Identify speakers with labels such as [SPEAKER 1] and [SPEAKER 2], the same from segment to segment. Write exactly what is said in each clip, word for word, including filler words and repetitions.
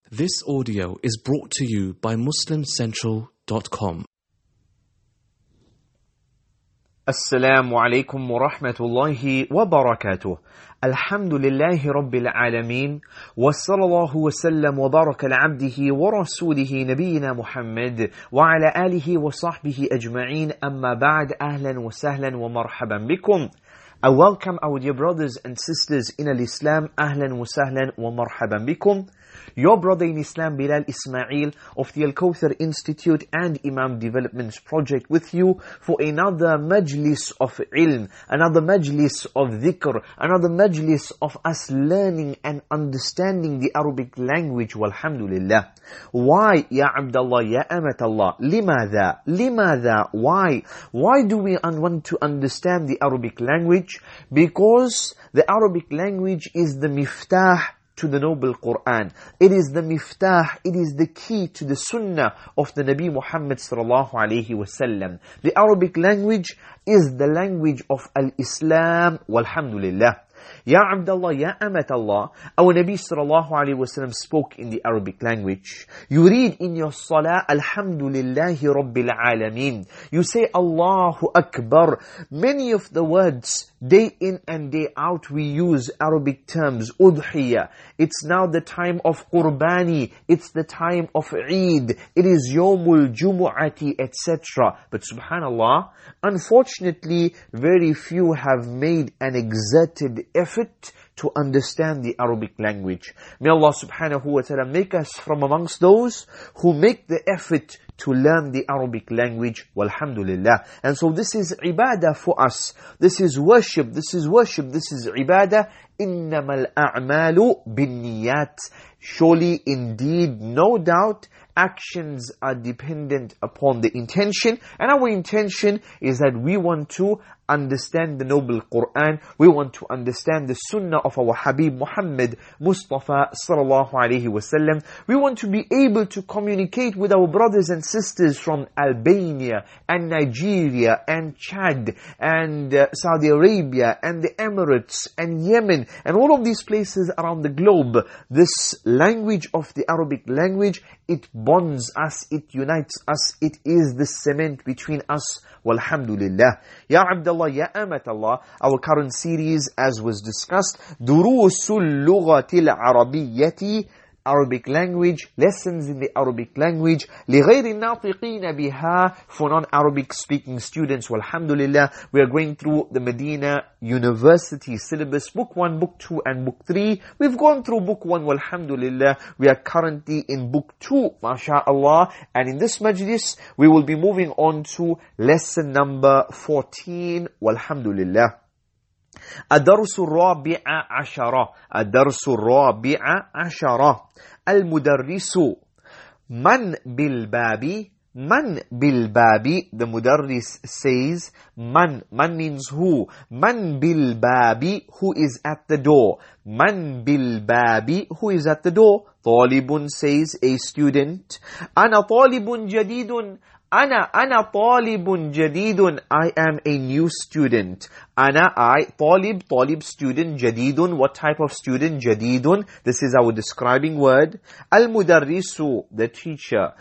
[SPEAKER 1] This audio is brought to you by muslim central dot com.
[SPEAKER 2] Assalamu alaikum wa rahmatullahi wa barakatuh. Alhamdulillahi rabbil alameen. Wa sallallahu wa sallam wa baraka ala abdihi wa rasulihi nabiyyina Muhammad wa ala alihi wa sahbihi ajma'een. Amma ba'd. Ahlan wa sahlan wa marhaban bikum. I welcome our dear brothers and sisters in al-Islam. Ahlan wa sahlan wa marhaban bikum. Your brother in Islam, Bilal Ismail of the Al-Kawthar Institute and Imam Development Project with you for another majlis of ilm, another majlis of dhikr, another majlis of us learning and understanding the Arabic language. Walhamdulillah. Why, Ya Abdullah, Ya Amatallah? Limadha? Limadha? Why? Why do we want to understand the Arabic language? Because the Arabic language is the miftah to the noble Quran. It is the miftah, it is the key to the sunnah of the Nabi Muhammad sallallahu alayhi wa sallam. The Arabic language is the language of al-Islam. Walhamdulillah. Ya Abdullah, Ya Amatallah, our Nabi sallallahu alayhi wa sallam spoke in the Arabic language. You read in your salah, Alhamdulillahi Rabbil Alameen. You say Allahu Akbar. Many of the words, day in and day out, we use Arabic terms. Udhiyah. It's now the time of Qurbani. It's the time of Eid. It is Yawmul Jumu'ati, et cetera. But subhanallah, unfortunately, very few have made an exerted effort to understand the Arabic language. May Allah subhanahu wa ta'ala make us from amongst those who make the effort to learn the Arabic language. Walhamdulillah. And so this is ibadah for us. This is worship. This is worship. This is ibadah. إِنَّمَا الْأَعْمَالُ بِالنِّيَّاتِ. Surely, indeed, no doubt, actions are dependent upon the intention. And our intention is that we want to understand the noble Quran. We want to understand the sunnah of our Habib Muhammad Mustafa sallallahu alayhi wasallam. We want to be able to communicate with our brothers and sisters from Albania and Nigeria and Chad and uh, Saudi Arabia and the Emirates and Yemen and all of these places around the globe. This language of the Arabic language, it bonds us, it unites us, it is the cement between us. Walhamdulillah. Ya Abdullah, Ya Amatallah, our current series, as was discussed, Durusul Lughatil Arabiyyati, Arabic language, lessons in the Arabic language, لغير الناطقين بها, for non-Arabic speaking students. Walhamdulillah, we are going through the Medina University syllabus, book one, book two and book three. We've gone through book one, walhamdulillah. We are currently in book two, mashallah. And in this majlis, we will be moving on to lesson number fourteen, walhamdulillah. الدرس الرابع عشرة الدرس الرابع عشرة المدرس من بالباب من بالباب. The mudarris says man. Man means who. Man bilbabi, who is at the door. Man bilbabi, who is at the door. طالب says a student. أنا طالب جديد. أنا أنا طالب جديد. I am a new student. أنا I طالب طالب student. جديد, what type of student? جديد. This is our describing word. المدرس, the teacher.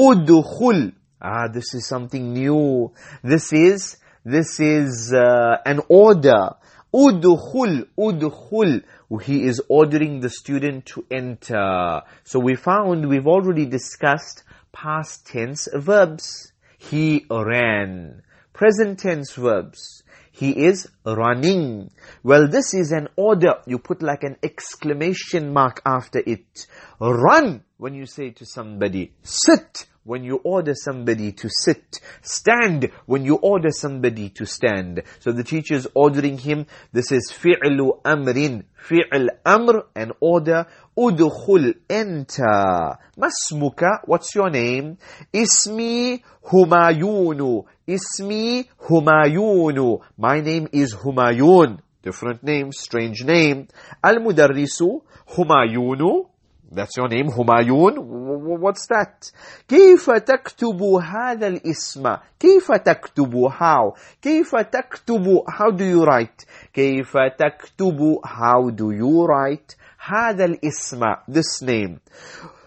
[SPEAKER 2] أدخل. Ah, this is something new. This is this is uh, an order. أدخل أدخل. He is ordering the student to enter. So we found, we've already discussed past tense verbs. He ran. Present tense verbs. He is running. Well, this is an order. You put like an exclamation mark after it. Run when you say to somebody. Sit when you order somebody to sit. Stand when you order somebody to stand. So the teacher is ordering him. This is fi'lu amrin. Fi'l amr, an order. Udkhul, enter. Masmuka, what's your name? Ismi Humayunu. Ismi Humayunu. My name is Humayun. Different name, strange name. Al-Mudarrisu Humayunu. That's your name, Humayun. What's that? كيف تكتب هذا الاسم? كيف تكتب? How? كيف تكتب? How do you write? كيف تكتب? How do you write? هذا الاسم, this name.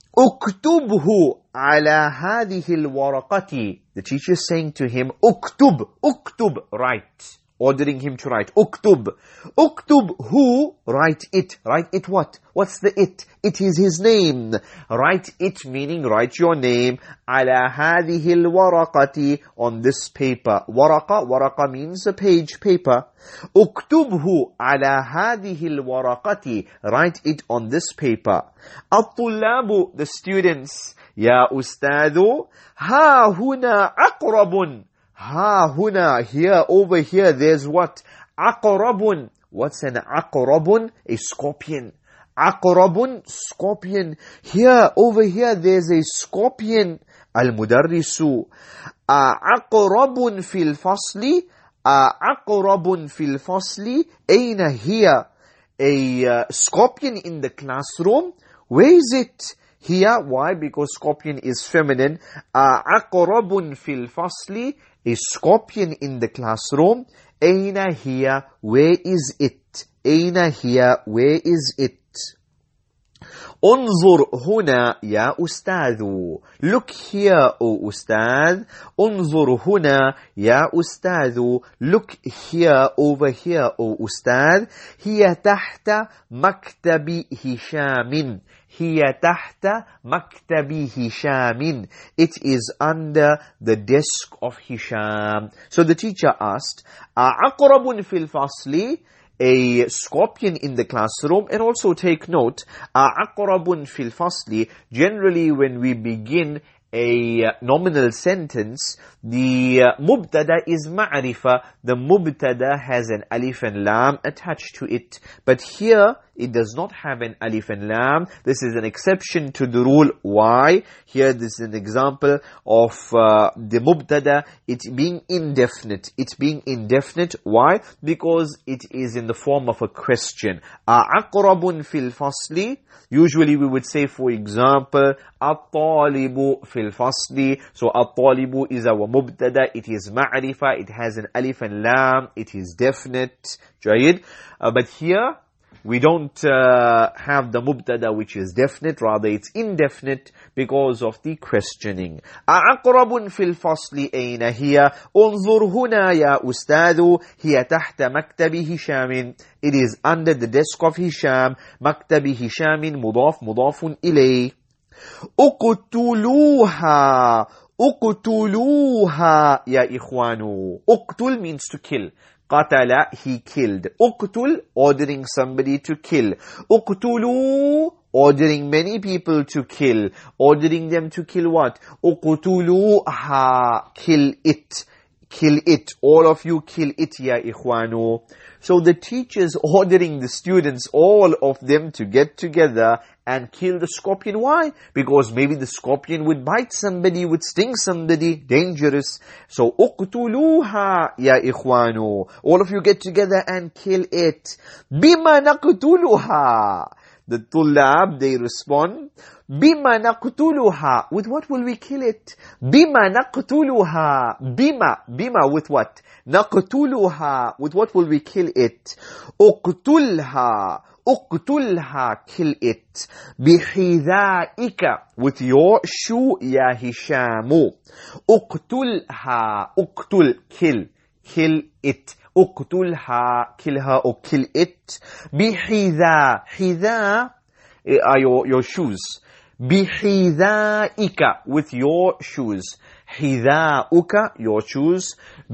[SPEAKER 2] اكتبه على هذه الورقة. The teacher is saying to him, اكتب, اكتب, write. Ordering him to write. اكتب. اكتب who? Write it. Write it what? What's the it? It is his name. Write it meaning write your name. على هذه الورقة, on this paper. ورقة, ورقة means a page, paper. اكتبه على هذه الورقة. Write it on this paper. الطلاب, the students. يا أستاذ, ها هنا عقرب. Ha huna, here, over here, there's what? Aqrabun. What's an aqrabun? A scorpion. Aqrabun, scorpion. Here, over here, there's a scorpion. Al-mudarrisu. Aqrabun fil fasli. Aqrabun fil fasli. Aina here. A uh, scorpion in the classroom. Where is it? Here, why? Because scorpion is feminine. Aqrabun fil fasli. A scorpion in the classroom. Aina here, where is it? Aina here, where is it? انظر هنا يا أستاذ. Look here, O Ustad. انظر هنا يا أستاذ. Look here, over here, O Ustad. هي تحت مكتب هشام. هي تحت مكتب هشام. It is under the desk of Hisham. So the teacher asked, عقرب في الفصل, a scorpion in the classroom. And also take note, عقرب في الفصل, generally when we begin a nominal sentence, the uh, mubtada is ma'rifa. The mubtada has an alif and lam attached to it. But here, it does not have an alif and lam. This is an exception to the rule. Why? Here, this is an example of uh, the mubtada, it being indefinite. It being indefinite. Why? Because it is in the form of a question. أَعَقْرَبٌ فِي الْفَصْلِ. Usually we would say, for example, الطالب في الفصل. So الطالب is our mubtada. It is ma'rifa. It has an alif and lam. It is definite. جيد. Uh, but here, we don't uh, have the mubtada which is definite. Rather, it's indefinite because of the questioning. أعقرب في الفصل أين هي؟ انظر هنا يا أستاذ. هي تحت مكتب هشام. It is under the desk of Hisham. مكتب هشام مضاف مضاف إليه. اقتلوها. اقتلوها يا إخوان. اقتل means to kill. قتل, he killed. اقتل, ordering somebody to kill. اقتلوا, ordering many people to kill. Ordering them to kill what? اقتلوها, kill it. Kill it. All of you kill it, ya ikhwanu. So the teachers ordering the students, all of them to get together and kill the scorpion. Why? Because maybe the scorpion would bite somebody, would sting somebody, dangerous. So, اقتلوها ya ikhwanu. All of you get together and kill it. بما نقتلها. The tullab, they respond, بما نقتلها. With what will we kill it? بما نقتلها. بما, بما with what? نقتلها. With what will we kill it? اقتلها. اقتلها, kill it. بحذائك, with your shoe يا هشام. اقتلها. اقتل, kill. Kill it. اقتلها, kill her or kill it. بحذاء. حذاء are your, your shoes. بحذائك, with your shoes. حذاؤك, your shoes.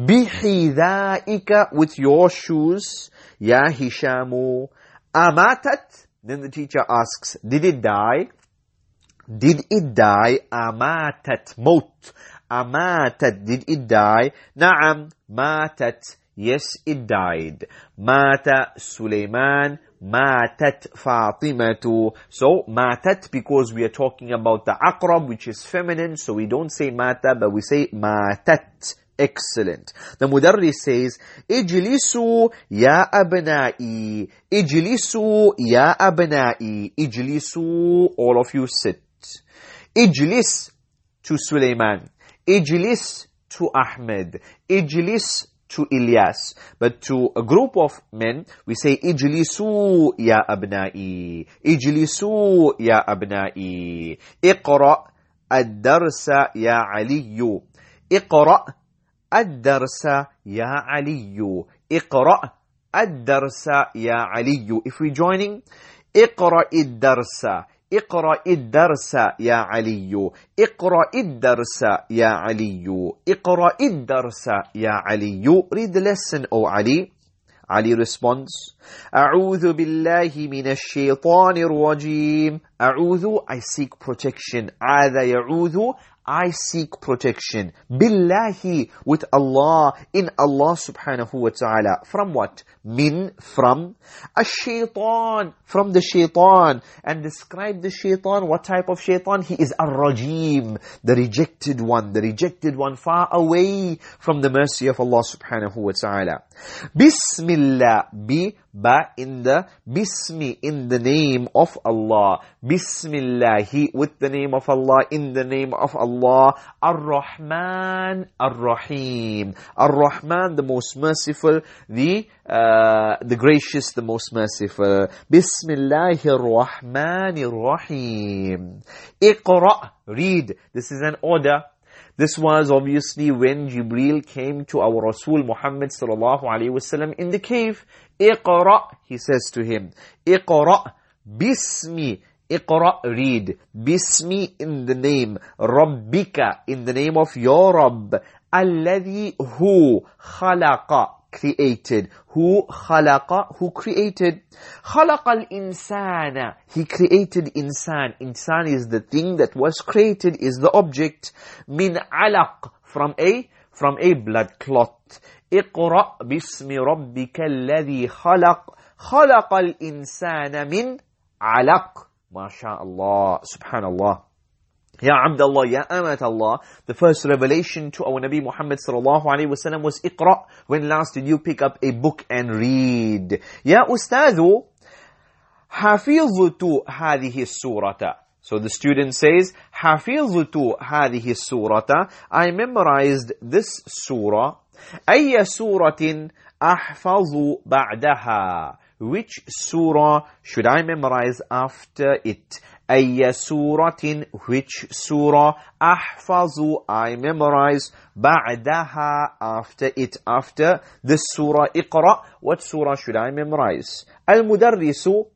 [SPEAKER 2] بحذائك, with your shoes. يا هشام. أماتت. Then the teacher asks, did it die? Did it die? أماتت. موت. أماتت. Did it die? نعم. ماتت. Yes, it died. Mata Sulaiman. Matat Fatimatu. So, matat because we are talking about the aqrab, which is feminine. So we don't say mata, but we say matat. Excellent. The Mudarris says, Ijlisu ya abna'i. Ijlisu ya abna'i. Ijlisu, all of you sit. Ijlis to Sulaiman. Ijlis to Ahmed. Ijlis to Ilyas. But to a group of men, we say, Ijlisu ya abna'i. Ijlisu ya abna'i. Iqra ad-darsa ya aliyu. Iqra ad-darsa ya aliyu. Iqra ad-darsa ya aliyu. If we're joining, Iqra ad-darsa. اقرأ الدرس يا علي. اقرأ الدرس يا علي. اقرأ الدرس يا علي. Read the lesson, O Ali. Ali responds, أعوذ بالله من الشيطان الرجيم. أعوذ, I seek protection. عاذ يعوذ, I seek protection. Billahi, with Allah, in Allah subhanahu wa ta'ala. From what? Min, from. Ash-shaytan, from the shaytan. And describe the shaytan. What type of shaytan? He is ar-rajim, the rejected one. The rejected one, far away from the mercy of Allah subhanahu wa ta'ala. Bismillah, bi, ba in the, bismi, in the name of Allah. Bismillahi, with the name of Allah, in the name of Allah. Ar-Rahman, Ar-Rahim. Ar-Rahman, the most merciful, the uh, the gracious, the most merciful. Bismillahir Rahmanir Rahim. Iqra, read. This is an order. This was obviously when Jibreel came to our Rasul Muhammad sallallahu alaihi wasallam in the cave. Iqra, he says to him. Iqra, bismi. Iqra, read. Bismi, in the name. Rabbika, in the name of your Rabb. Alladhi, who, khalaqa, created. Who, khalaqa, who created. Khalaqa al-insana, he created insan. Insan is the thing that was created, is the object. Min alaq, from a, from a blood clot. Iqra bismi rabbika alladhi khalaq. Khalaqa al-insana min alaq. MashaAllah, subhanallah. Ya Abdullah, Ya Amat Allah, the first revelation to our Nabi Muhammad sallallahu alayhi wa sallam was Iqra. When last did you pick up a book and read? Ya Ustadhu, hafiztu hadhihi surata. So the student says, hafiztu hadhihi surata. I memorized this surah. Ayya suratin ahfazu ba'daha. Which surah should I memorize after it? Ayya suratin, which surah? Ahfazu, I memorize. Ba'daha, after it. After this surah, Iqra, what surah should I memorize? Al-Mudarrisu,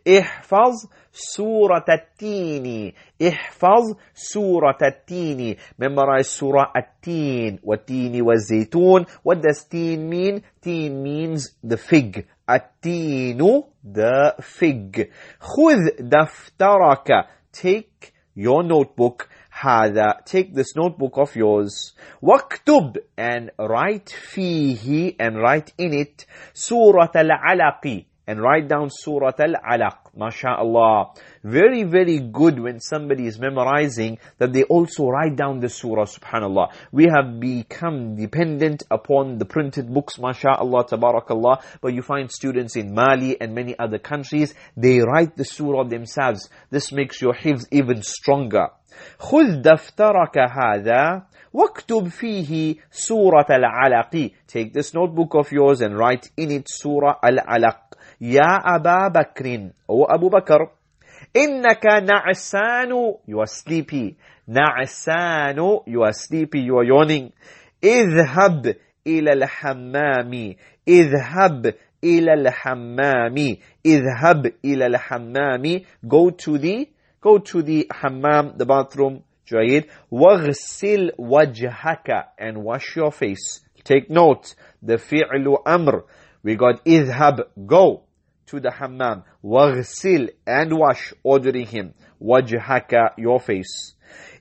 [SPEAKER 2] ihfaz Surah At-Tini. Ihfaz Surah At-Tini. Memorize Surah At-Tin. Wat-Tini wa-Zaytun. What does teen mean? Teen means the fig. At-Tinu, the fig. Khudh daftaraka. Take your notebook. Hada. Take this notebook of yours. Waktub, and write fihi, and write in it. Surah Al-Alaqi. And write down Surah Al-Alaq. MashaAllah. Very, very good when somebody is memorizing that they also write down the surah, subhanallah. We have become dependent upon the printed books, MashaAllah, tabarakallah. But you find students in Mali and many other countries, they write the surah themselves. This makes your hifz even stronger. خُذْ دَفْتَرَكَ هَذَا وَاكْتُبْ فِيهِ سُورَةَ الْعَلَقِ. Take this notebook of yours and write in it Surah Al-Alaq. Ya Aba Bakrin, O Abu Bakr, innaka na'asanu, you are sleepy. Na'asanu, you are sleepy, you are yawning. Idhhab ila al-hammami. Idhhab ila al-hammami. Idhhab ila al-hammami. Go to the, go to the hammam, the bathroom. Jayid. Waghsil wajhaka, and wash your face. Take note, the fi'lu amr. We got idhhab, go to the hammam. Waghsil, and wash, ordering him. Wajhaka, your face.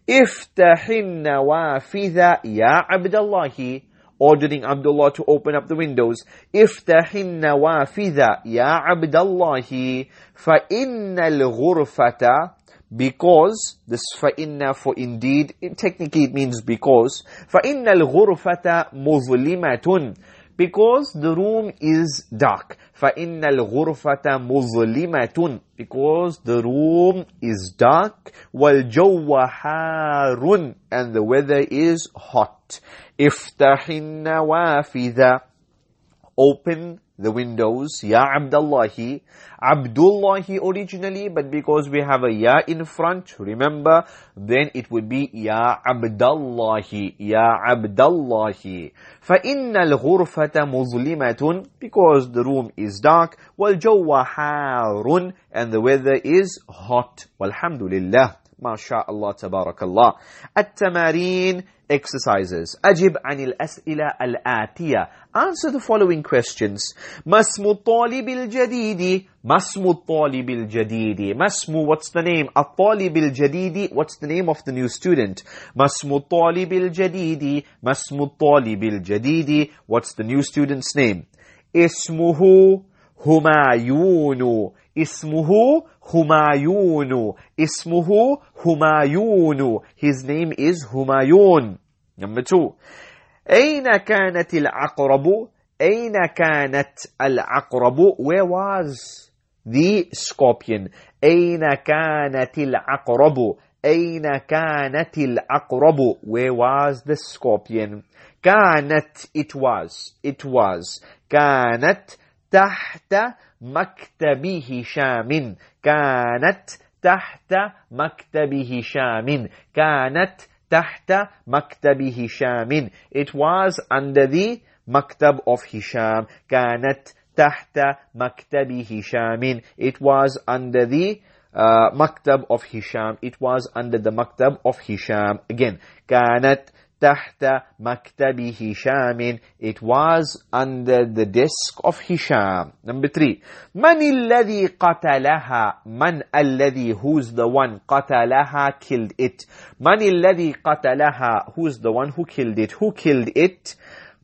[SPEAKER 2] Iftahin nawafidha ya Abdullahi, ordering Abdullah to open up the windows. Iftahin nawafidha ya Abdullahi, fa innal ghurfata, because, this فَإِنَّ for indeed, it, technically it means because. فَإِنَّ الْغُرْفَةَ مُظْلِمَةٌ, Because the room is dark. فَإِنَّ الْغُرْفَةَ مُظْلِمَةٌ. Because the room is dark. وَالْجَوَّ حَارٌ. And the weather is hot. افتح النوافذ. Open the windows. Ya Abdullahi. Abdullahi originally, but because we have a ya in front, remember, then it would be Ya Abdullahi. Ya Abdullahi. فَإِنَّ الْغُرْفَةَ مُظْلِمَةٌ. Because the room is dark. وَالْجَوَّ حَارٌ. And the weather is hot. Walhamdulillah. MashaAllah, tabarakallah. At-tamarin, exercises. Ajib anil as'ila al-atiyah. Answer the following questions. Masmu talibil jadidi. Masmu talibil jadidi. Masmu, what's the name? At-talibil jadidi, what's the name of the new student? Masmu talibil jadidi. Masmu talibil jadidi, what's the new student's name? Ismuhu Humayunu. Ismuhu Humayunu. Ismuhu Humayunu. His name is Humayun. Number two. أين كانت العقرب? أين كانت العقرب? Where was the scorpion? أين كانت العقرب? أين كانت العقرب? Where was the scorpion? كانت, it was. It was. كانت تحت مكتب هشام. كانت تحت مكتب هشام. كانت تحت مكتب هشام. It was under the maktab of Hisham. كانت تحت مكتب هشام. It was under the uh, maktab of Hisham. It was under the maktab of Hisham. Again, كانت تحت مكتب هشام. It was under the desk of Hisham. Number three. من الذي قتلها? من الذي, who's the one? قتلها, killed it. من الذي قتلها? Who's the one who killed it? Who killed it?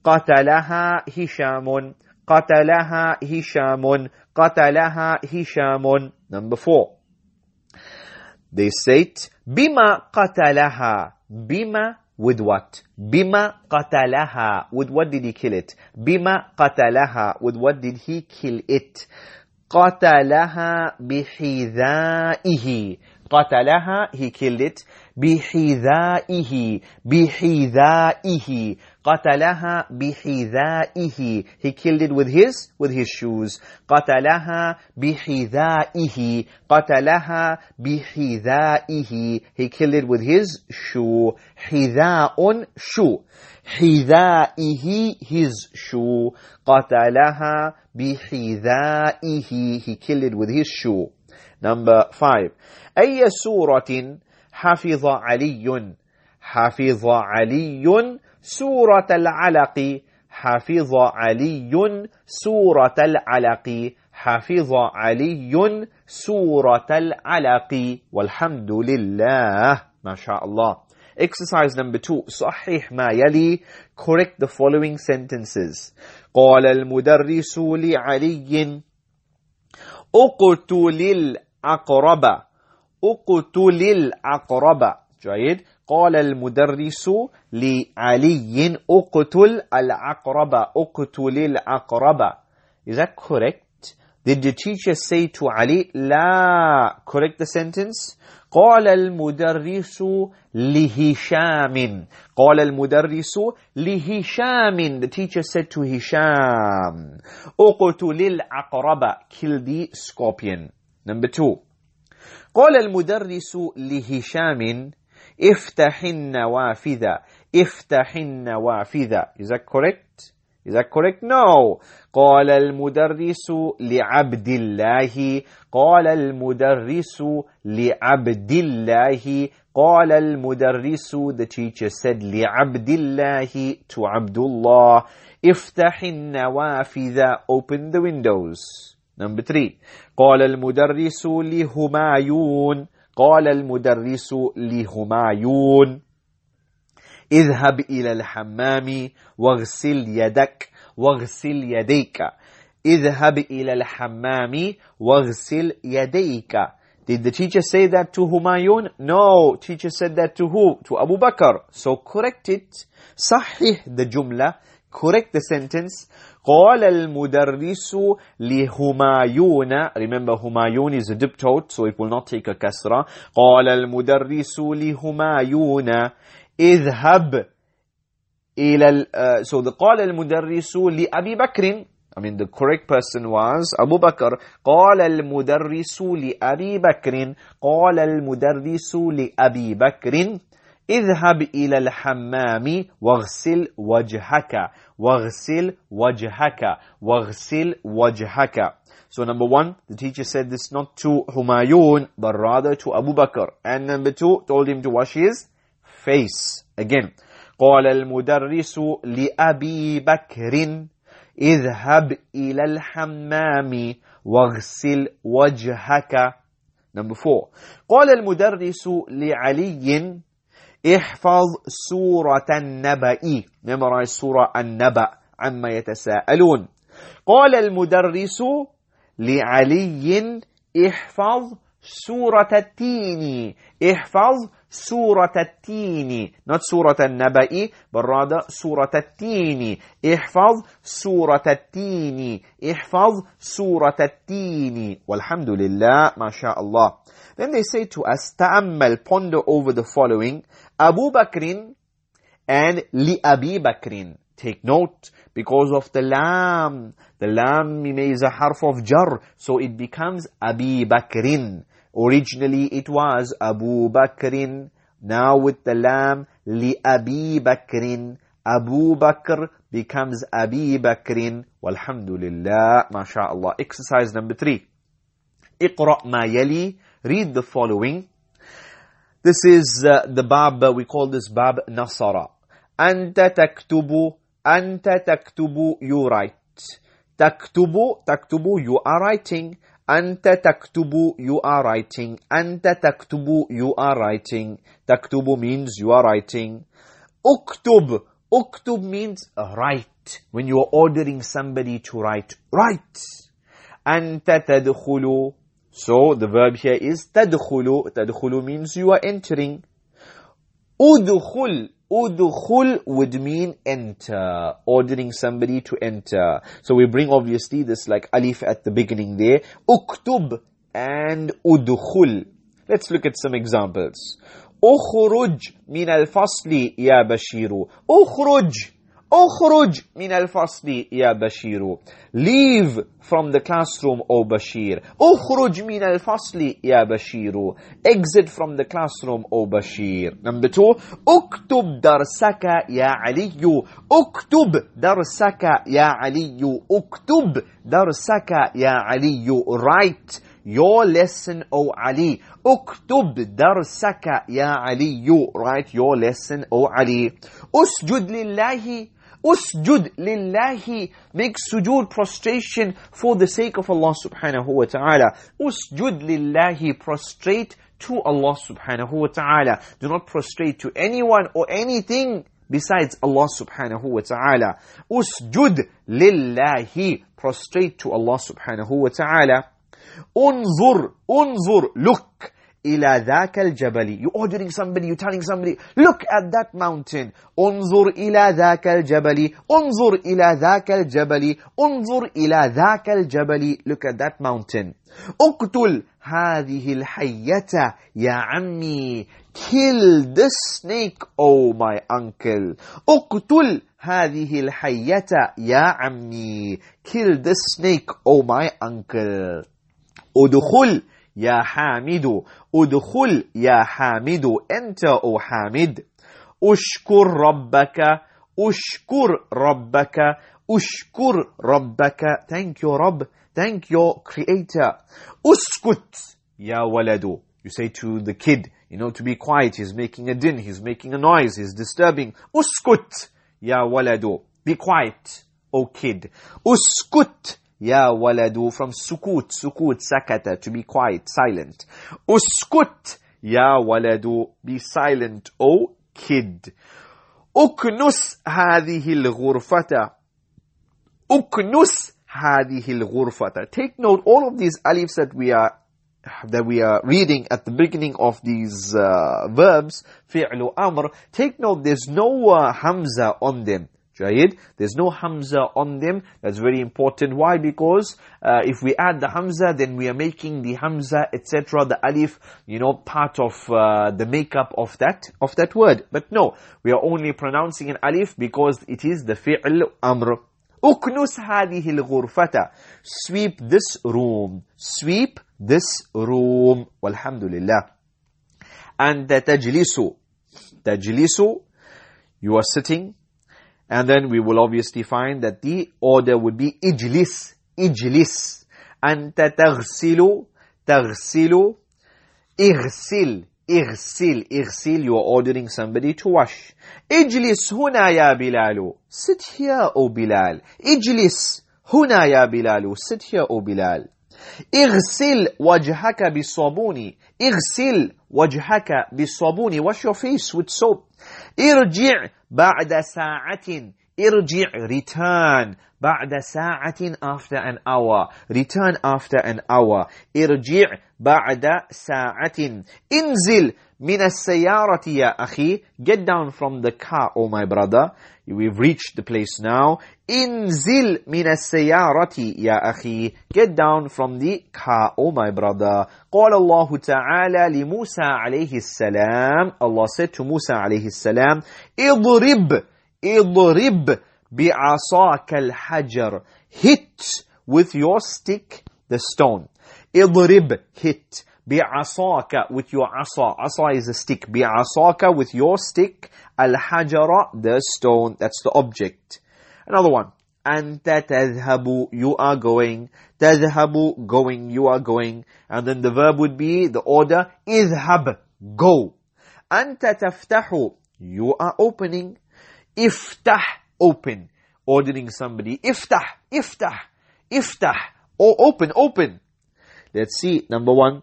[SPEAKER 2] قتلها هشام. قتلها هشام. قتلها هشام. Number four. They say بما قتلها. بما, with what? Bima qatalaha. With what did he kill it? Bima qatalaha. With what did he kill it? Qatalaha bihidaihi. Qatalaha, he killed it. Bihidaihi. Bihidaihi. Qatalaha bihidaihi. He killed it with his, with his shoes. Qatalaha bihidaihi. Qatalaha bihidaihi. He killed it with his shoe. Hida'un, shoe. Hidaihi, his shoe. Qatalaha bihidaihi. He killed it with his shoe. Number five. أي سورة حفظ علي. حفظ علي سورة العلق. حفظ علي سورة العلق. حفظ علي سورة العلق. والحمد لله. ما شاء الله. Exercise number two. صحح ما يلي. Correct the following sentences. قال المدرس لعلي اقتل العقرب. اقتل العقرب. جيد. قال المدرس لعلي اقتل العقرب. اقتل العقرب. Is that correct? Did the teacher say to Ali, لا. Correct the sentence. قال المدرس لهشام. قال المدرس لهشام. The teacher said to Hisham, اقتل العقرب. Kill the scorpion. Number two. قال المدرس لهشام افتح النوافذ. افتح النوافذ. Is that correct? Is that correct? No. قال المدرس لعبد الله. قال المدرس لعبد الله. قال المدرس, the teacher said لعبد الله, to Abdullah. افتح النوافذ. Open the windows. Number three. قال المدرس لهمايون. قال المدرس لهمايون اذهب إلى الحمام واغسل يدك واغسل يديك. اذهب إلى الحمام واغسل يديك. Did the teacher say that to Humayun? No. Teacher said that to who? To Abu Bakr. So correct it. صحح the jumla. Correct the sentence. قال المدرس لهمايون. Remember, Humayun is a diptote, so it will not take a kasra. قال المدرس لهمايون اذهب إلى uh, so the قال المدرس لأبي بكر. I mean, the correct person was Abu Bakr. قال المدرس لأبي بكر. قال المدرس لأبي بكر اذهب إلى الحمام واغسل وجهك. واغسل وجهك. واغسل وجهك. So number one, the teacher said this not to Humayun, but rather to Abu Bakr. And number two, told him to wash his face. Again, قال المدرس لأبي بكر اذهب إلى الحمام واغسل وجهك. Number four, قال المدرس لعلي احفظ سورة النبأ. Memorize سورة النبأ عما يتساءلون. قال المدرس لعلي احفظ سورة التين. احفظ سورة التين. Not سورة النبأ, but rather سورة التين. احفظ سورة التين. احفظ سورة التين. والحمد لله, ما شاء الله. Then they say to us, تأمل, ponder over the following. Abu Bakrin and li Abi Bakrin. Take note, because of the lam. The lam is a harf of jar, so it becomes Abi Bakrin. Originally it was Abu Bakrin. Now with the lam, li Abi Bakrin. Abu Bakr becomes Abi Bakrin. Walhamdulillah, mashallah. Exercise number three. Iqra' ma yali. Read the following. This is uh, the bab, uh, we call this bab Nasara. Anta taktubu, anta taktubu, you write. Taktubu, taktubu, you are writing. Anta taktubu, you are writing. Anta taktubu, you are writing. Taktubu means you are writing. Uktub, uktub means write. When you are ordering somebody to write, write. Anta tadkhulu. So the verb here is tadkhulu. Tadkhulu means you are entering. Udkhul. Udkhul would mean enter. Ordering somebody to enter. So we bring obviously this like alif at the beginning there. Uktub and udkhul. Let's look at some examples. Ukhruj min al-fasli ya Bashiru. Ukhruj. Ukhruj min al-fasli ya Bashiru. Leave from the classroom, O Bashir. Ukhruj min al-fasli ya Bashiru. Exit from the classroom, O Bashir. Number two, uktub darsaka ya Aliyu. Uktub darsaka ya Aliyu. Uktub darsaka ya Aliyu. Write your lesson, O Ali. Uktub darsaka ya Aliyu. Write your lesson, O Ali. Usjud lillahi. Usjud lillahi. Make sujood, prostration for the sake of Allah subhanahu wa ta'ala. Usjud lillahi. Prostrate to Allah subhanahu wa ta'ala. Do not prostrate to anyone or anything besides Allah subhanahu wa ta'ala. Usjud lillahi. Prostrate to Allah subhanahu wa ta'ala. Unzur. Unzur. Look. إلى ذاك الجبل. You're ordering somebody, you're telling somebody, look at that mountain. انظر إلى ذاك الجبل. انظر إلى ذاك الجبل. انظر إلى ذاك الجبل. Look at that mountain. اقتل هذه الحية يا عمي. Kill this snake, oh my uncle. اقتل هذه الحية يا عمي. Kill this snake, oh my uncle. ادخل يا حامد. ادخل يا حامد. Enter, O Hamid. اشكر ربك. اشكر ربك. اشكر ربك. Thank your Rabb. Thank your Creator. اسكت يا ولد. You say to the kid, you know, to be quiet. He's making a din. He's making a noise. He's disturbing. اسكت يا ولد. Be quiet, O kid. اسكت Ya waladu, from sukut, sukut, sakata, to be quiet, silent. Uskut, ya waladu, be silent, O kid. Uknus hadhihi al-ghurfata. Uknus hadhihi al-ghurfata. Take note, all of these alifs that we are that we are reading at the beginning of these uh, verbs, fi'lu amr, take note, there's no uh, hamza on them. Jayid. There's no Hamza on them. That's very important. Why? Because uh, if we add the Hamza, then we are making the Hamza, et cetera, the Alif, you know, part of uh, the makeup of that, of that word. But no, we are only pronouncing an Alif because it is the fi'l amr. Uknus هذه الغرفة. Sweep this room. Sweep this room. Walhamdulillah. And tajlisu. Tajlisu. You are sitting. And then we will obviously find that the order would be ijlis, ijlis. Anta taghsilu, taghsilu, ighsil, ighsil, ighsil. You are ordering somebody to wash. Ijlis huna ya Bilalu. Sit here, O Bilal. Ijlis huna ya Bilalu. Sit here, O Bilal. اغسل وجهك بالصابون. اغسل وجهك بالصابون. Wash your face with soap. ارجع بعد ساعة. ارجع, return. بعد ساعة, after an hour. Return after an hour. ارجع بعد ساعة. انزل من السيارة يا أخي. Get down from the car, oh my brother. We've reached the place now. انزل من السيارة يا أخي. Get down from the car, oh my brother. قال الله تعالى لموسى عليه السلام. Allah said to Musa عليه السلام, اضرب, اضرب بعصاك الحجر. Hit with your stick the stone. اضرب, hit. بعصاك, with your asa. Asa is a stick. بعصاك, with your stick. الحجر, the stone. That's the object. Another one. أنت تذهب, you are going. تذهب, going, you are going. And then the verb would be, the order, اذهب, go. أنت تفتح, you are opening. افتح, open. Ordering somebody, افتح, افتح, افتح. Or open, open. Let's see. Number one.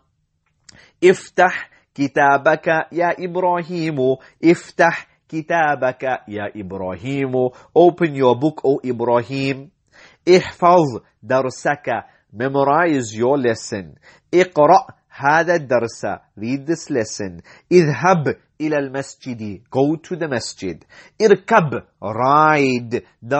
[SPEAKER 2] افتح كتابك يا إبراهيم. افتح كتابك يا إبراهيم. Open your book, O Ibrahim. احفظ درسك. Memorize your lesson. اقرأ هذا الدرس. Read this lesson. اذهب إلى المسجد. Go to the masjid. اركب, ride.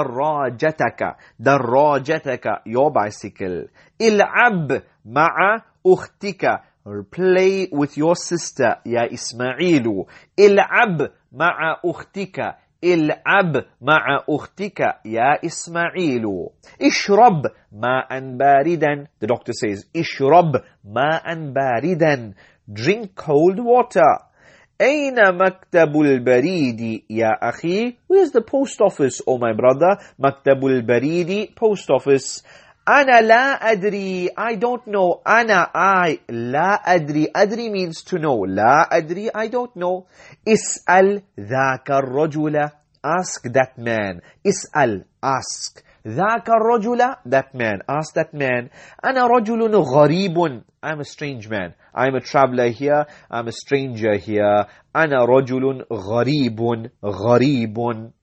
[SPEAKER 2] دراجتك. دراجتك, your bicycle. العب مع أختك. Play with your sister يا إسماعيل. العب مع أختك. العب مع أختك يا إسماعيل. اشرب ماء باردا. The doctor says, اشرب ماء باردا. Drink cold water. أين مكتب البريد يا أخي? Where's the post office, oh my brother? مكتب البريد, post office. أنا لا أدري, I don't know. أنا, I, لا أدري. أدري means to know. لا أدري, I don't know. اسأل ذاك الرجل. Ask that man. اسأل, ask. ذاك الرجل, that man. Ask that man. أنا رجل غريب. I'm a strange man. I'm a traveler here. I'm a stranger here. أنا رجل غريب. غريب.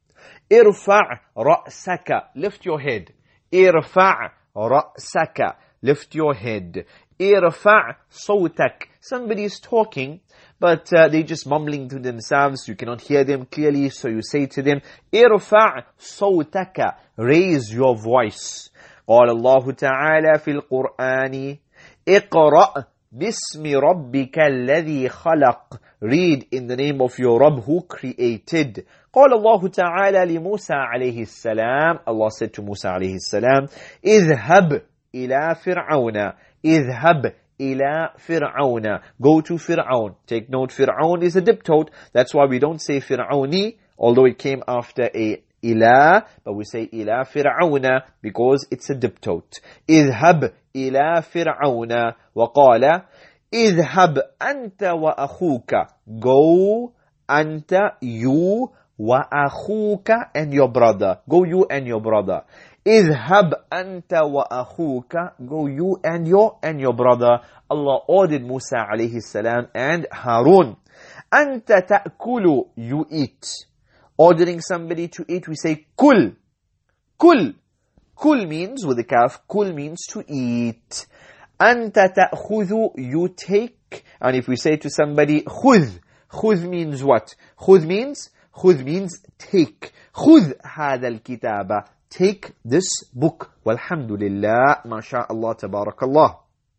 [SPEAKER 2] ارفع رأسك. Lift your head. ارفع رأسك. Lift your head. ارفع صوتك. Somebody is talking, but uh, they're just mumbling to themselves. You cannot hear them clearly, so you say to them, ارفع صوتك. Raise your voice. قال الله تعالى في القرآن اقرأ باسم ربك الذي خلق. Read in the name of your Rabb who created. قال الله تعالى لموسى عليه السلام. Allah said to Musa عليه السلام, اذهب إلى فرعون. اذهب إلى فرعون. Go to Fir'aun. Take note, Fir'aun is a diptote. That's why we don't say Fir'auni, although it came after a إلى, but we say إلى فرعون because it's a diptote. اذهب إلى فرعون. وقال اذهب أنت وأخوك. Go, أنت, you, وأخوك, and your brother. Go you and your brother. اذهب أنت وأخوك. Go you and your and your brother. Allah ordered Musa alayhi salam and Harun. أنت تأكل, you eat. Ordering somebody to eat, we say kul. Kul. Kul means, with the kaf, kul means to eat. أنت تأخذ, you take. And if we say to somebody khudh, khudh means what? Khudh means خذ means take. خذ هذا الكتاب. Take this book. والحمد لله. ما شاء الله تبارك الله.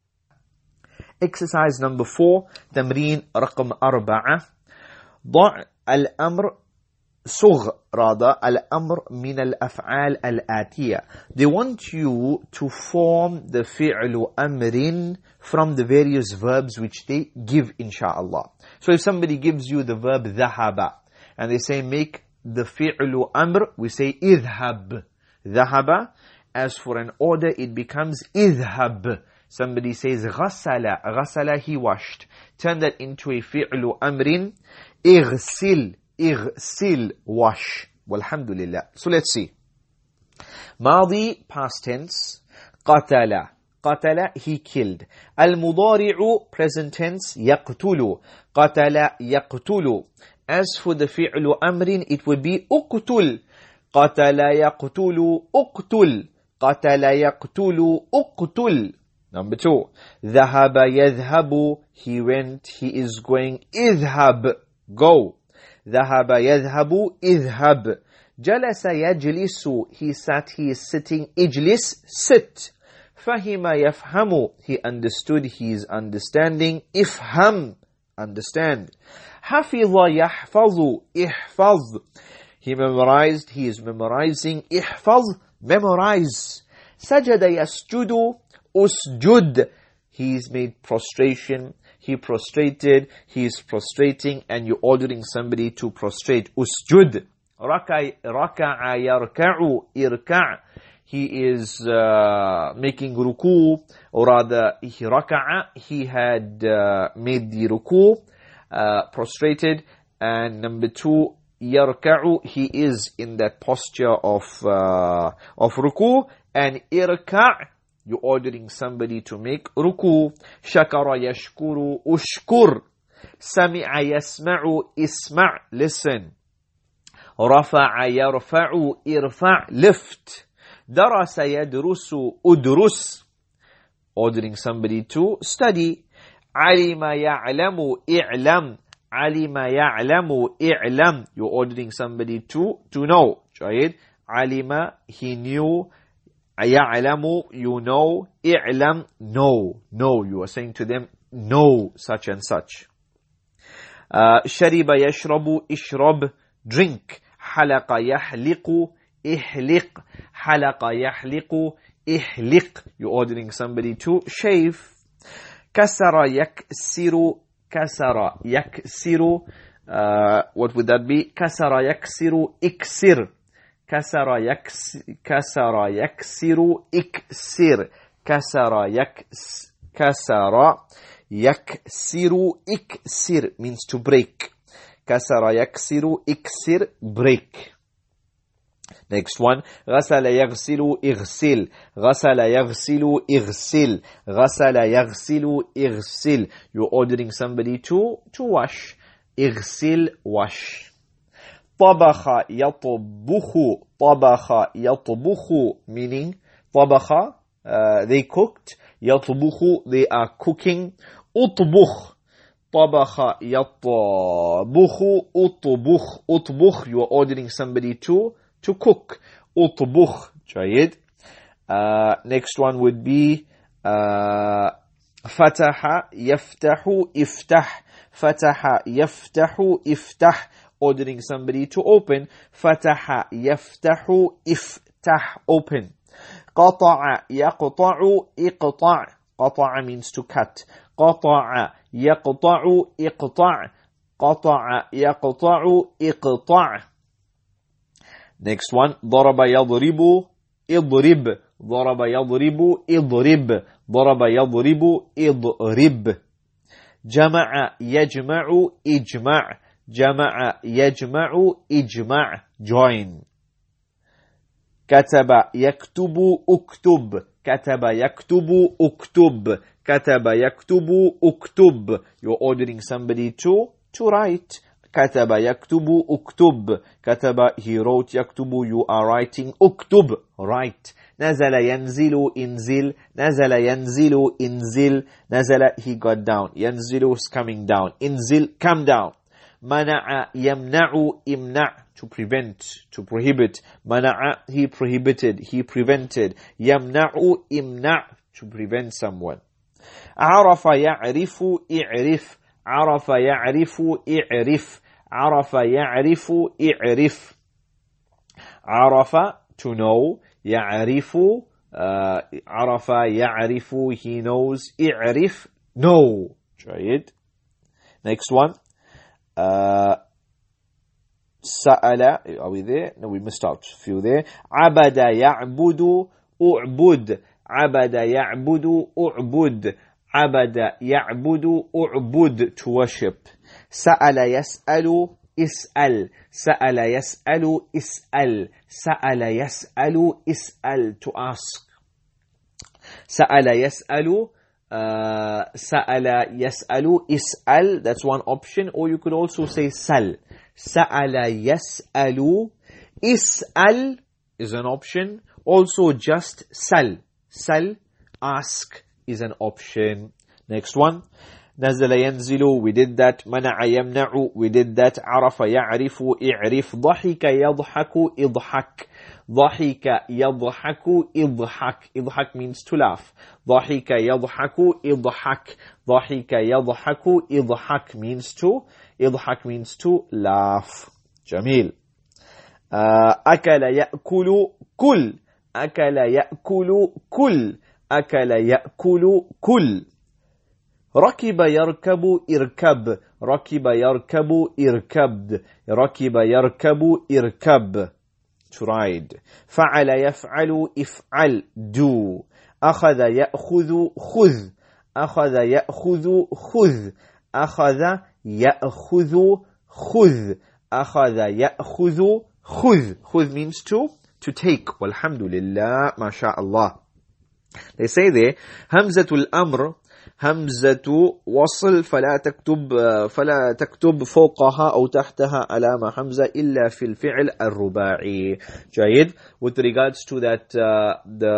[SPEAKER 2] Exercise number four. تمرين رقم أربعة. ضع الأمر صغ rather الأمر من الأفعال الآتية. They want you to form the فعل أمر from the various verbs which they give, inshallah. So if somebody gives you the verb ذهب and they say make the فعل أمر, we say اذهب. ذهب. As for an order, it becomes اذهب. Somebody says غسل. غسل, he washed. Turn that into a فعل أمر. اغسل. اغسل, wash. Walhamdulillah. So let's see. ماضي, past tense. قتل. قتل, he killed. المضارع, present tense. يقتل. قتل, يقتل. As for the فعل أمر, it would be اقتل. قتل يقتل اقتل. قتل يقتل اقتل. Number two. ذهب يذهب, he went, he is going. اذهب, go. ذهب يذهب اذهب. جلس يجلس, he sat, he is sitting. اجلس, sit. فهم يفهم, he understood, he is understanding. افهم, understand. حفظ يحفظ احفظ, he memorized, he is memorizing. احفظ, memorize. سجد يسجد اسجد, he is made prostration. He prostrated, he is prostrating, and you're ordering somebody to prostrate. Usjud. Raka'a yarka'u irka'. He is uh, making ruku, or rather, he raka'a, he had uh, made the ruku, uh, prostrated. And number two, yarka'u, he is in that posture of, uh, of ruku. And irka', you're ordering somebody to make ruku. Shakara yashkuru ushkur. Sami'a yasma'u isma', listen. Rafa'a yarfa'u irfa', lift. Darasa yadrusu udrus, ordering somebody to study. Alima ya'lamu i'lam. Alima ya'lamu i'lam, you're ordering somebody to, to know. Jayid. Alima, he knew. يعلم, you know. اعلم, know. Know, you are saying to them, know such and such. uh, شرب يشرب اشرب, drink. حلق يحلق احلق. حلق يحلق احلق, you're ordering somebody to shave. كسر يكسر. كسر يكسر, uh, what would that be? كسر يكسر اكسر. كسر يكس كسر يكسر اكسر. كسر يكس كسر يكسر اكسر means to break. كسر يكسر اكسر, break. Next one. غسل يغسل اغسل. غسل يغسل اغسل. غسل يغسل اغسل, you're ordering somebody to to wash. اغسل, wash. طبخ يطبخ. طبخ يطبخ, meaning طبخ, uh, they cooked. يطبخ, they are cooking. اطبخ. طبخ يطبخ اطبخ. اطبخ, you are ordering somebody to to cook. اطبخ, جيد. Uh, next one would be uh, فتح يفتح افتح. فتح يفتح افتح, ordering somebody to open. فتح يفتح افتح, open. قطع يقطع اقطع. قطع means to cut. قطع يقطع اقطع. قطع يقطع اقطع. Next one. ضرب يضرب اضرب. ضرب يضرب اضرب. ضرب يضرب اضرب. جمع يجمع اجمع. جمع يجمع اجمع, join. كتب يكتب اكتب. كتب يكتب اكتب. كتب يكتب اكتب, you're ordering somebody to to write. كتب يكتب اكتب. كتب, he wrote. يكتب, you are writing. اكتب, write. نزل ينزل انزل. نزل ينزل انزل. نزل, he got down. ينزل is coming down. انزل, come down. Mana'a yamna'u imna', to prevent, to prohibit. Mana'a, he prohibited, he prevented. Yamna'u imna', to prevent someone. Arafa ya'rifu i'rif. Arafa ya'rifu i'rif. Arafa ya'rifu i'rif. Arafa, to know. Ya'rifu, uh, Arafa ya'rifu, he knows. I'rif, know. Try it. Next one. Uh, Sa'ala, are we there? No, we missed out a few there. Abada ya'budu u'bud. Abada ya'budu u'bud. Abada ya'budu u'bud, to worship. Sa'ala yas'alu is'al. Sa'ala yas'alu is'al. Sa'ala yas'alu is'al, to ask. Sa'ala yas'alu Uh, Sa'ala yas'alu is'al, that's one option, or you could also say sal. Sa'ala yas'alu is'al is an option. Also just sal. Sal, ask, is an option. Next one. Nazala yanzilu, we did that. Mana'a yamna'u, we did that. Arafa ya'rifu, i'rif. Dhahika yadhaku, idhak. Dhahika yadhaku, idhak. Idhak means to laugh. Dhahika yadhaku, idhak. Dhahika yadhaku, idhak means to, idhak means to laugh. Jamil. Uh, akala ya'kulu, kul. Akala ya'kulu, kul. Akala ya'kulu, kul. ركب يركب اركب. ركب يركب اركبد. ركب يركب اركب, to ride. فعل يفعل افعل, do. أخذ يأخذ خذ. أخذ يأخذ خذ. أخذ يأخذ خذ. أخذ يأخذ خذ. خذ means to, to take. Walhamdulillah, mashallah. They say there, Hamzatul Amr, همزة وصل فلا تكتب فلا تكتب فوقها أو تحتها علامة حمزة إلا في الفعل الرباعي. جيد. With regards to that uh,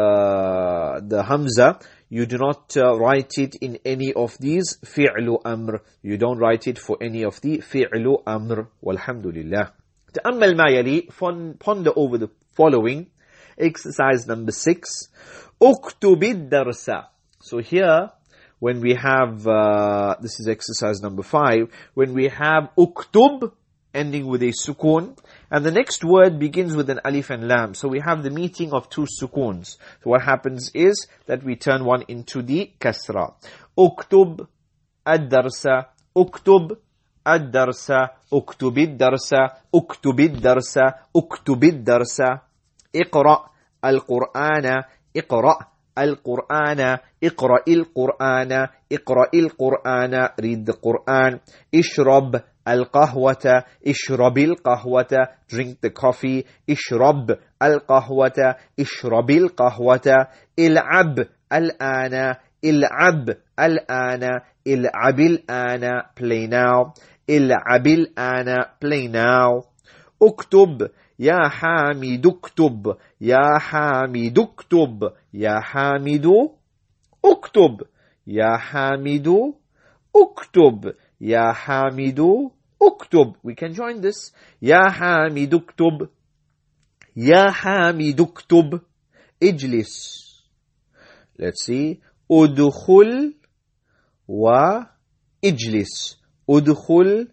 [SPEAKER 2] the the hamza, you do not uh, write it in any of these فعل أمر. You don't write it for any of the فعل أمر. والحمد لله. تأمل ما يلي, ponder over the following. Exercise number six. اكتب الدرس. So here, when we have, uh, this is exercise number five, when we have uktub, ending with a sukoon, and the next word begins with an alif and lam. So we have the meeting of two sukoons. So what happens is that we turn one into the kasra. Uktub ad-darsa, uktub ad-darsa, uktub ad-darsa, uktub ad-darsa, uktub ad-darsa. Iqra al-Qur'ana, iqra القرآن. اقرأ القرآن. اقرأ القرآن. read the Quran. اشرب القهوة. اشرب القهوة. drink the coffee. اشرب القهوة. اشرب القهوة. العب الآن. العب الآن. العب الآن. play now. العب الآن. play now. اكتب يا حامد اكتب. يا حامد اكتب. يا حامد اكتب. يا حامد اكتب. يا حامد اكتب. We can join this. يا حامد اكتب. يا حامد اكتب. اجلس. Let's see. ادخل واجلس. ادخل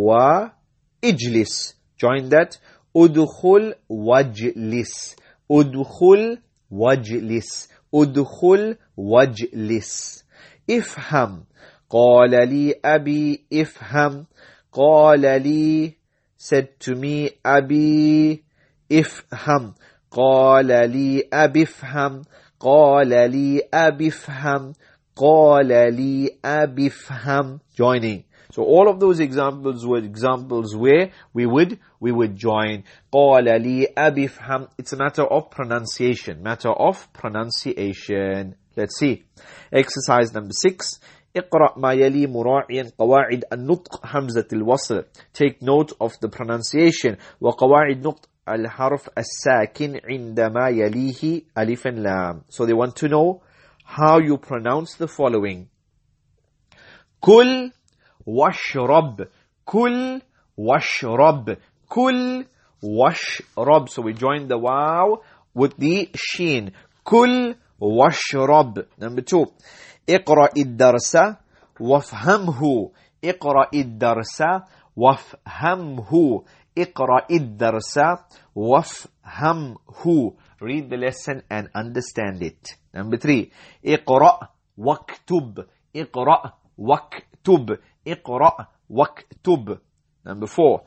[SPEAKER 2] واجلس. Join that. ادخل واجلس. ادخل واجلس. ادخل واجلس. افهم. قال لي أبي افهم. قال لي said to me أبي افهم. قال لي أبي افهم. قال لي أبي افهم. قال لي أبي افهم. Joining. So all of those examples were examples where we would we would join. قال لي أبي افهم. It's a matter of pronunciation. Matter of pronunciation. Let's see. Exercise number six. اقرأ ما يلي مراعيا قواعد النطق همزة الوصل. Take note of the pronunciation. وقواعد نطق الحرف الساكن عندما يليه ألف لام. So they want to know how you pronounce the following. كل واشرب. كل washrab. Kul, washrab. So we join the waw with the sheen. Kul, washrab. Number two. اقرأ الدرس وافهمه. اقرأ الدرس وافهمه. اقرأ الدرس وافهمه. Read the lesson and understand it. Number three. اقرأ واكتب. اقرأ واكتب. اقرأ واكتب. Number four.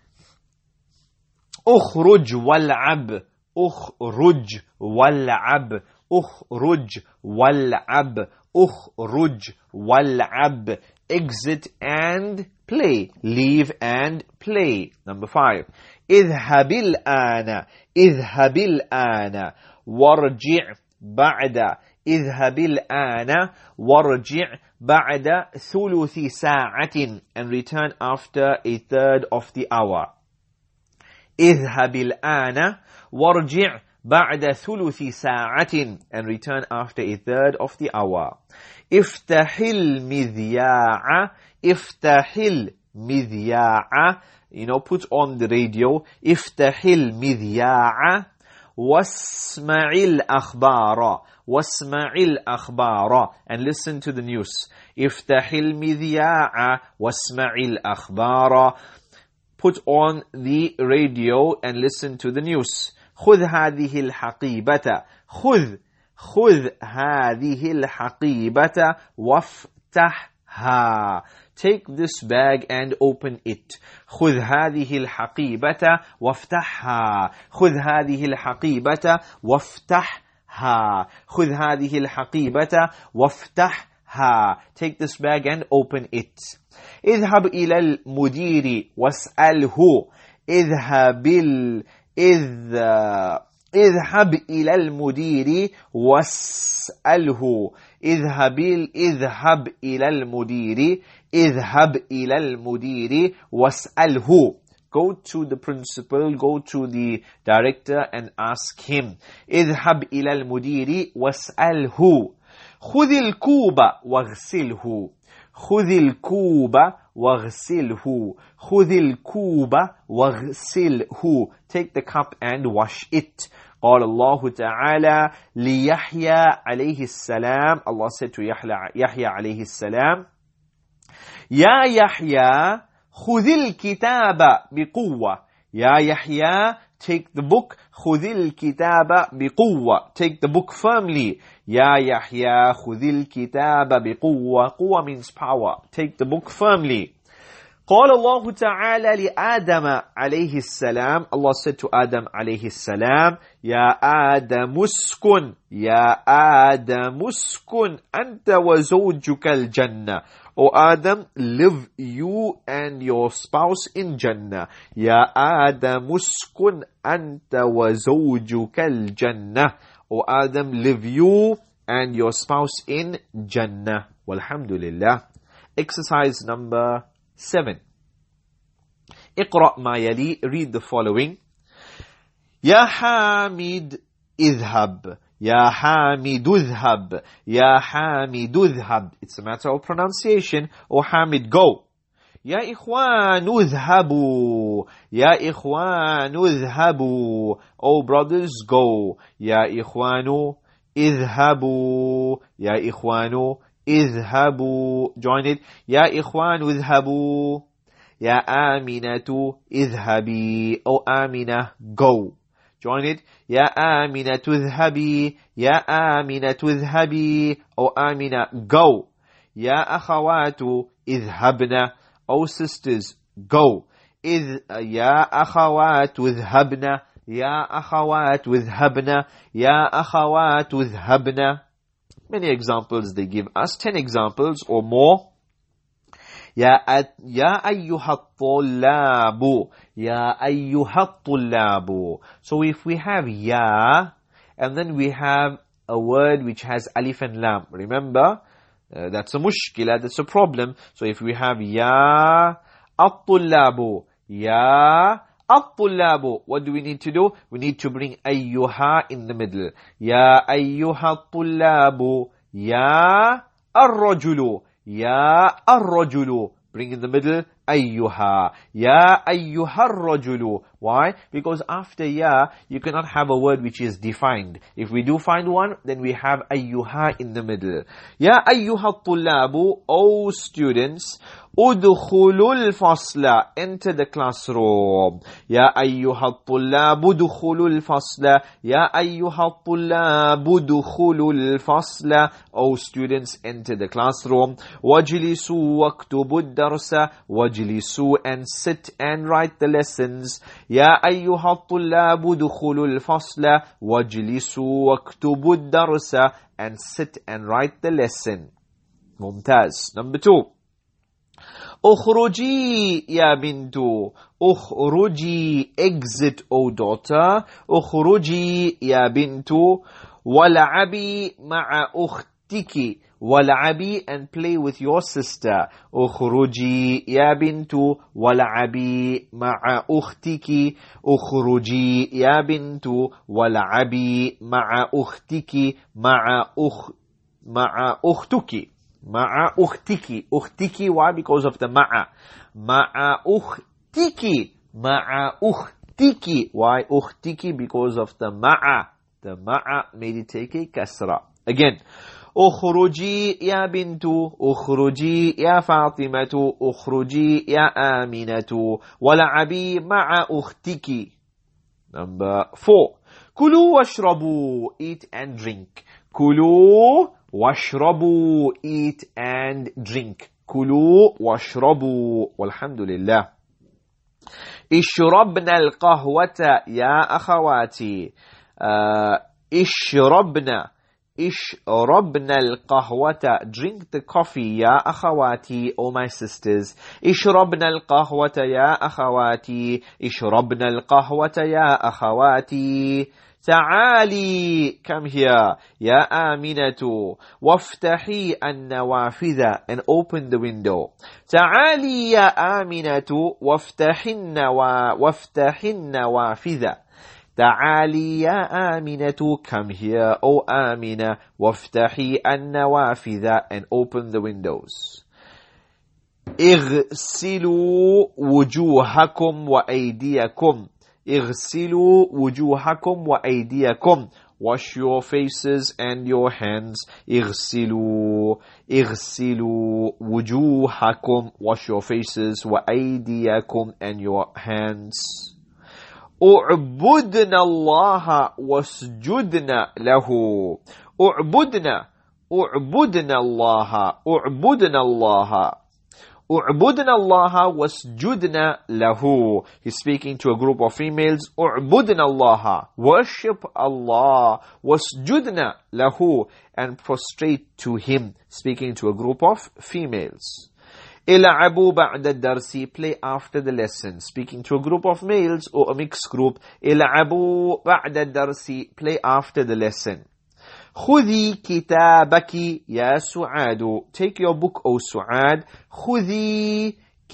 [SPEAKER 2] اخرج والعب. اخرج والعب. اخرج والعب. اخرج والعب. Exit and play. Leave and play. Number five. اذهب الآن. اذهب الآن. وارجع بعد. اذهب الآن. وارجع بعد ثلث ساعة. And return after a third of the hour. اذهب الآن. وارجع بعد ثلث ساعة. And return after a third of the hour. افتح المذياع. افتح المذياع. You know, put on the radio. افتح المذياع. واسمع الأخبار. واسمع الأخبار. And listen to the news. افتح المذياع. واسمع الأخبار. Put on the radio and listen to the news. خذ هذه الحقيبة. خذ خذ هذه الحقيبة وافتحها. Take this bag and open it. خذ هذه الحقيبة وافتحها. خذ هذه الحقيبة وافتحها. خذ هذه الحقيبة وافتحها. Take this bag and open it. اذهب إلى المدير واسأله. اذهب ال... إذ... اذهب إلى المدير واسأله. اذهب اذهب إلى المدير. اذهب إلى المدير واسأله. Go to the principal, go to the director and ask him. اذهب إلى المدير واسأله. خذ الكوب واغسله. خذ الكوب واغسله. خذ الكوب واغسله. Take the cup and wash it. قال الله تعالى ليحيى عليه السلام. Allah said to Yahya عليه السلام, يا يحيى خذ الكتاب بقوة. يا يحيى, take the book. خذ الكتاب بقوة. Take the book firmly. يا يحيى خذ الكتاب بقوة. قوة means power. Take the book firmly. قال الله تعالى لآدم عليه السلام. Allah said to Adam عليه السلام, يا آدم اسكن. يا آدم اسكن أنت وزوجك الجنة. O Adam, live you and your spouse in Jannah. يا آدم اسكن أنت وزوجك الجنة. O Adam, live you and your spouse in Jannah. Walhamdulillah. Exercise number seven. اقرأ ما يلي. Read the following. يا حامد اذهب. يا حامد اذهب. يا حامد اذهب. It's a matter of pronunciation. O Hamid, go. يا إخوان اذهبوا. يا إخوان اذهبوا. O brothers, go. يا إخوان اذهبوا. يا إخوان اذهبوا. Join it. يا إخوان اذهبوا. يا آمنة اذهبي. O آمنة, go. Join it. يا آمنة اذهبي. يا آمنة اذهبي. O آمنة, go. يا أخوات اذهبنا. O sisters, go. إذ يا أخوات اذهبنا. يا أخوات اذهبنا. يا أخوات اذهبنا. Many examples they give us. Ten examples or more. يا يا أيها الطلاب. يا أيها الطلاب. So if we have ya and then we have a word which has alif and lam, remember uh, that's a mushkila, that's a problem. So if we have ya الطلاب, ya الطلاب, what do we need to do? We need to bring ayyuha in the middle. Ya ayyuha الطلاب. Ya الرجل. Ya الرجل. Bring in the middle ayyuha. Ya ayyuhar rajulu. Why? Because after ya, you cannot have a word which is defined. If we do find one, then we have ayyuha in the middle. Ya ayyuha tullabu, O students, udkhulul fasla, enter the classroom. Ya ayyuha tullabu udkhulul fasla. Ya ayyuha tullabu udkhulul fasla. O students, enter the classroom. Wajlisu waktubud darsa. Wajlisu, and sit and write the lessons. يا أيها الطلاب ادخلوا الفصل واجلسوا واكتبوا الدرس, and sit and write the lesson. ممتاز. Number two. اخرجي يا بنت. اخرجي, exit O daughter. اخرجي يا بنت. والعبي مع أختك. والعبي, and play with your sister. اخرجي يا بنت والعبي مع أختك. اخرجي يا بنت والعبي مع أختك. مع أخ مع أختك. مع أختك. أختك, why? Because of the مع. مع أختك. مع أختك. Why أختك? Because of the مع. The مع made it take a kasra. Again. اخرجي يا بنت. اخرجي يا فاطمة. اخرجي يا آمنة. ولعبي مع أختك. Number four. كلوا واشربوا, eat and drink. كلوا واشربوا, eat and drink. كلوا واشربوا. والحمد لله. اشربنا القهوة يا أخواتي. uh, اشربنا اشربنا القهوة, drink the coffee يا أخواتي, O my sisters. اشربنا القهوة يا أخواتي. اشربنا القهوة يا أخواتي. تعالي, come here, يا آمنة. وافتحي النوافذ, and open the window. تعالي يا آمنة. وافتحي النوا وافتحي النوافذ. تعالي يا آمنة, come here, O آمنة. وافتحي النوافذ, and open the windows. اغسلوا وجوهكم وأيديكم. اغسلوا وجوهكم وأيديكم. Wash your faces and your hands. اغسلوا اغسلوا وجوهكم. Wash your faces. وأيديكم, and your hands. اعبدنا الله واسجدنا له. اعبدنا اعبدنا الله. اعبدنا الله. اعبدنا الله واسجدنا له. He's speaking to a group of females. اعبدنا الله, worship Allah. واسجدنا له, and prostrate to him. Speaking to a group of females. العبوا بعد الدرس, play after the lesson. Speaking to a group of males or a mixed group. العبوا بعد الدرس, play after the lesson. خذي كتابك يا سعاد. Take your book, O سعاد. خذي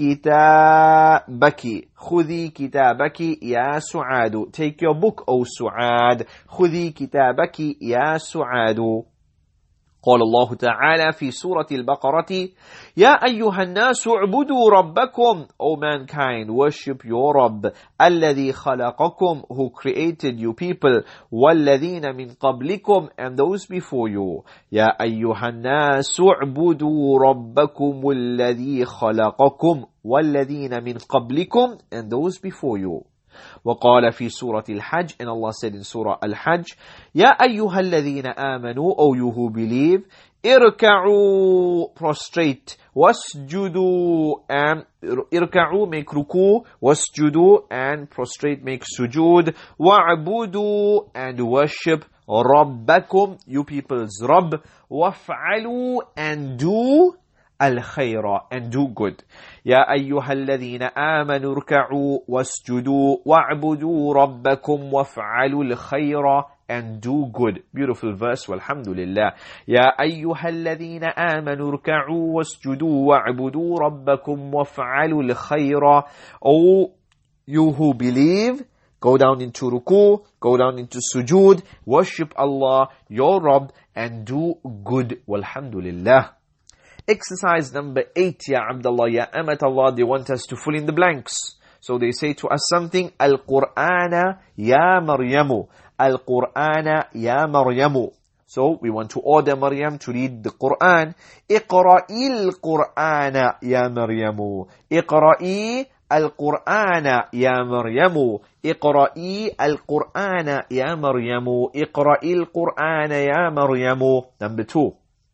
[SPEAKER 2] كتابك. خذي كتابك يا سعاد. Take your book, O سعاد. خذي كتابك يا سعاد. قال الله تعالى في سورة البقرة يا أيها الناس اعبدوا ربكم. O mankind, worship your Rabb. الذي خلقكم, who created you people. والذين من قبلكم, and those before you. يا أيها الناس اعبدوا ربكم الذي خلقكم والذين من قبلكم, and those before you. وقال في سورة الحج, and Allah said in Surah Al-Hajj, يا أيها الذين آمنوا, O you who believe, اركعوا, prostrate, واسجدوا, and اركعوا, make ruku, واسجدوا, and prostrate, make sujood, وعبدوا, and worship, ربكم, you people's Rabb, وافعلوا, and do الخير, and do good. يا أيها الذين آمنوا اركعوا واسجدوا واعبدوا ربكم وافعلوا الخير, and do good. Beautiful verse, والحمد لله. يا أيها الذين آمنوا اركعوا واسجدوا واعبدوا ربكم وافعلوا الخير. O you who believe, go down into ruku, go down into sujood, worship Allah, your Rabb, and do good. والحمد لله. Exercise number eight, Ya Abdullah, Ya Amat Allah, they want us to fill in the blanks. So they say to us something, Al-Qur'ana Ya Maryamu. Al-Qur'ana Ya Maryamu. So we want to order Maryam to read the Qur'an. Iqra'il Qur'ana Ya Maryamu. Iqra'i al-Qur'ana Ya Maryamu. Iqra'i al-Qur'ana Ya Maryamu. Iqra'il Qur'ana Ya Maryamu. Number two.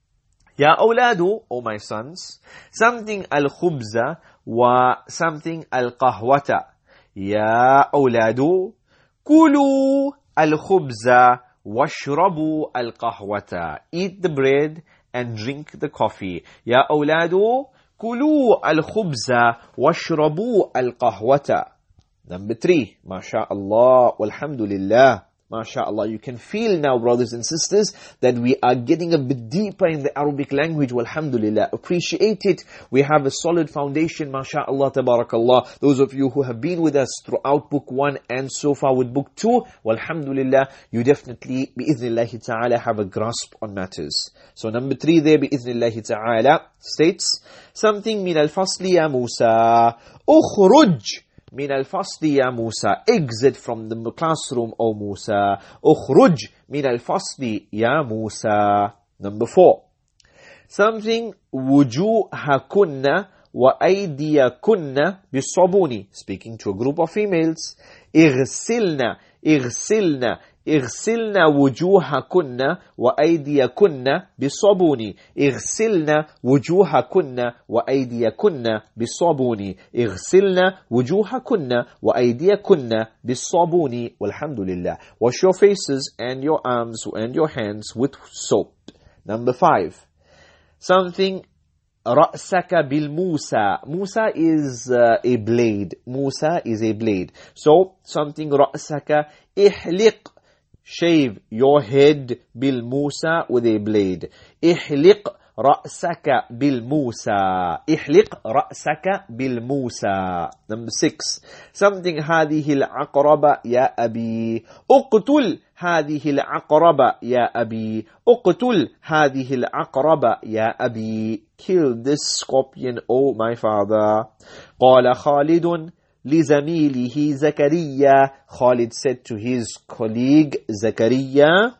[SPEAKER 2] Ya awladu, O my sons, something al-khubza wa something al-qahwata. Ya awladu, kulu al-khubza washrabu al-qahwata. Eat the bread and drink the coffee. Ya awladu, kulu al-khubza washrabu al-qahwata. Number three, MashaAllah, walhamdulillah. MashaAllah, you can feel now, brothers and sisters, that we are getting a bit deeper in the Arabic language. Walhamdulillah. Appreciate it. We have a solid foundation, MashaAllah, tabarakallah. Those of you who have been with us throughout book one and so far with book two, walhamdulillah, you definitely, bi'idhnillahi ta'ala, have a grasp on matters. So number three there, bi'idhnillahi ta'ala, states, something min al-fasli ya Musa, ukhruj. Min al-fasli ya Musa, exit from the classroom, O Musa. Ukhruj min al-fasli ya Musa. Number four. Something wujuhakunna wa aydiyakunna bisabuni. Speaking to a group of females. Ighsilna, ighsilna, اغسلنا وجوهكن وأيديكن بالصابون. اغسلنا وجوهكن وأيديكن بالصابون. اغسلنا وجوهكن وأيديكن بالصابون. والحمد لله. Wash your faces and your arms and your hands with soap. Number five. Something رأسك بالموسى. Musa is uh, a blade. Musa is a blade. So something رأسك احلق. Shave your head bil Musa with a blade. Ihliq ra'saka bil Musa. Ihliq ra'saka bil Musa. Number six. Something هذه العقربة يا أبي. اقتل هذه العقربة يا أبي. اقتل هذه العقربة يا أبي. Kill this scorpion, O my father. قال خالد لزميله زكريا. Khalid said to his colleague Zakaria,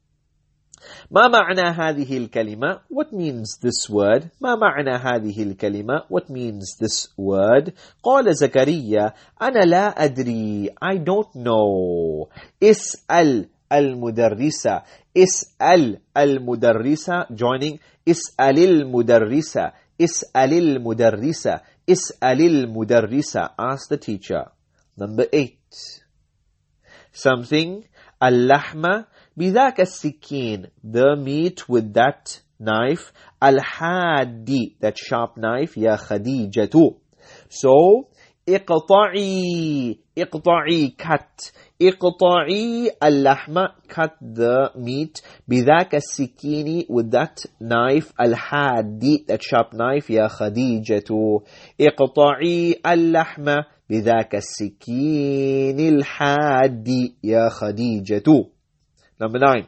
[SPEAKER 2] ما معنى هذه الكلمة? What means this word? ما معنى هذه الكلمة? What means this word? قال زكريا أنا لا أدري. I don't know. اسأل المدرسة. اسأل المدرسة. Joining اسأل المدرسة. اسأل المدرسة. اسأل المدرسة. Ask the teacher. Number eight. Something اللحمة بذاك السكين. The meat with that knife. الحادي, that sharp knife. يا خديجة. So اقطعي. اقطعي, cut. اقطعي اللحمة, cut the meat. بذاك السكين, with that knife. الحادي, that sharp knife. يا خديجة. اقطعي اللحمة بذاك السكين الحادي يا خديجة. Number nine.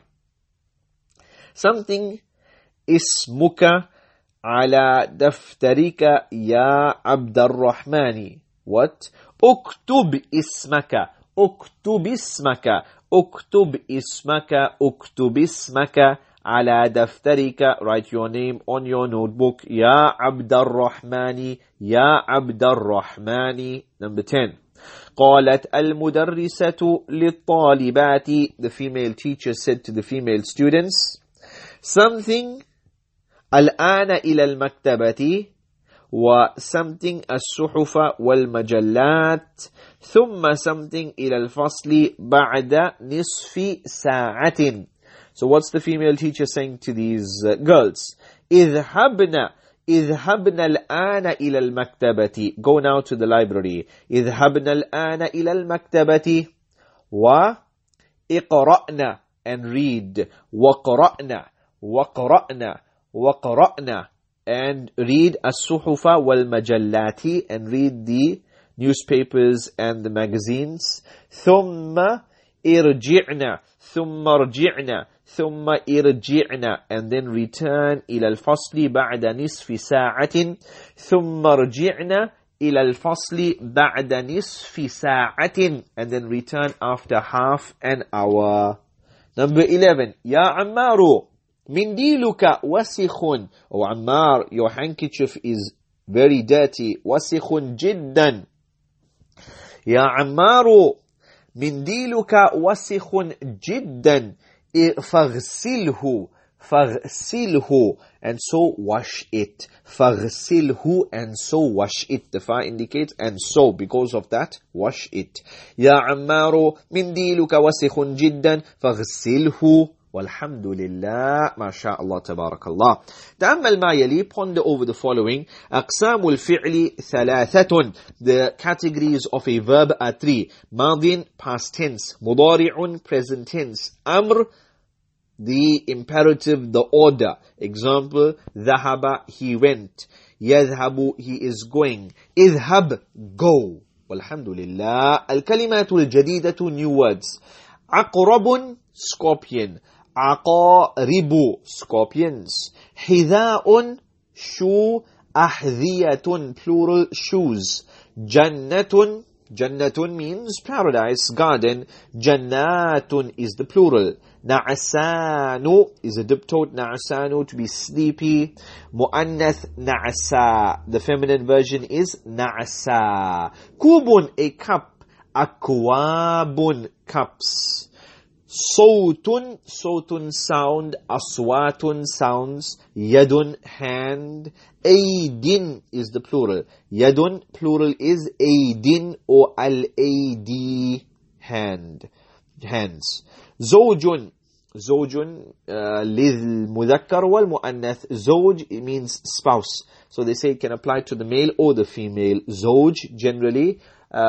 [SPEAKER 2] Something اسمك على دفترك يا عبد الرحمن. What? اكتب اسمك. اكتب اسمك. اكتب اسمك. اكتب اسمك على دفترك. Write your name on your notebook. يا عبد الرحمن. يا عبد الرحمن. Number ten. قالت المدرسة للطالبات. The female teacher said to the female students, something الآن إلى المكتبة. و something الصحف والمجلات. ثم something إلى الفصل بعد نصف ساعة. So what's the female teacher saying to these uh, girls? اذهبنا اذهبنا الآن إلى المكتبة. Go now to the library. اذهبنا الآن إلى المكتبة. وإقرأنا, and read. وقرأنا وقرأنا وقرأنا, and read الصحف والمجلات, and read the newspapers and the magazines. ثم irji'na, thumma irji'na, thumma irji'na, and then return ila al-fasli ba'da nisfi sa'atin, thumma irji'na ila al-fasli ba'da nisfi sa'atin, and then return after half an hour. Number eleven, Ya Ammaru, mindiluka wasikhun. Oh Ammar, your handkerchief is very dirty. Wasikhun jiddan. Ya Ammaru, mindiluka wasikhun jiddan. Faghsilhu. Faghsilhu. And so wash it. Faghsilhu, and so wash it. The fa indicates and so, because of that, wash it. Ya Ammaru, mindiluka wasikhun jiddan. Faghsilhu. Walhamdulillah, mashallah, tabarakallah. تأمل ما يلي, ponder over the following. أقسام الفعل ثلاثة. The categories of a verb are three. ماضٍ, past tense. مضارع, present tense. أمر, the imperative, the order. Example, ذهب, he went. يذهب, he is going. اذهب, go. Walhamdulillah. الكلمات الجديدة, new words. عقرب, scorpion. عقارب, scorpions. حذاء, shoe. أحذية, plural, shoes. جنة, جنة means paradise, garden. جنات is the plural. نعسان is a diptote, نعسان, to be sleepy. مؤنث نعسا, the feminine version is نعسا. كوب, a cup. أكواب, cups. صوت, صوت, sound. أصوات, sounds. يد, hand. أيد is the plural. يد, plural is أيد or الأيدي, hand, hands. زوج, زوج uh, للمذكر والمؤنث. زوج, it means spouse. So they say it can apply to the male or the female. زوج, generally.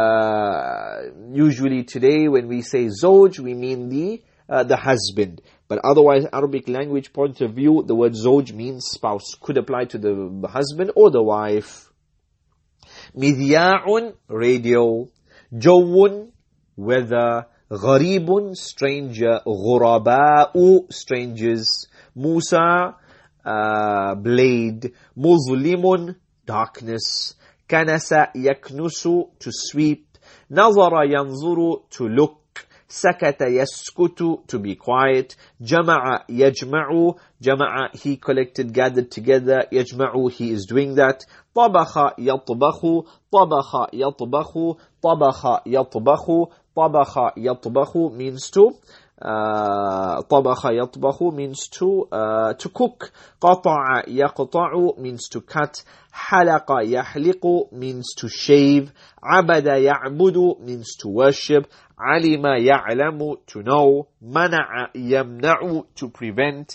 [SPEAKER 2] Uh, usually today when we say zawj, we mean the uh, the husband. But otherwise, Arabic language point of view, the word zawj means spouse. Could apply to the husband or the wife. Midhya'un, radio. Jawun, weather. Gharibun, stranger. Ghuraba'u, strangers. Musa, uh, blade. Muzlimun, darkness. Kanasa yaknusu, to sweep. Nazara yanzuru, to look. Sakata yaskutu, to be quiet. Jama'a yajma'u, jama'a, he collected, gathered together. Yajma'u, he is doing that. Tabakha yatbakhu, tabakha yatbakhu, tabakha yatbakhu, tabakha yatbakhu means to Uh, طبخ يطبخ means to uh, to cook. قطع يقطع means to cut. حلق يحلق means to shave. عبد يعبد means to worship. علم يعلم, to know. منع يمنع, to prevent.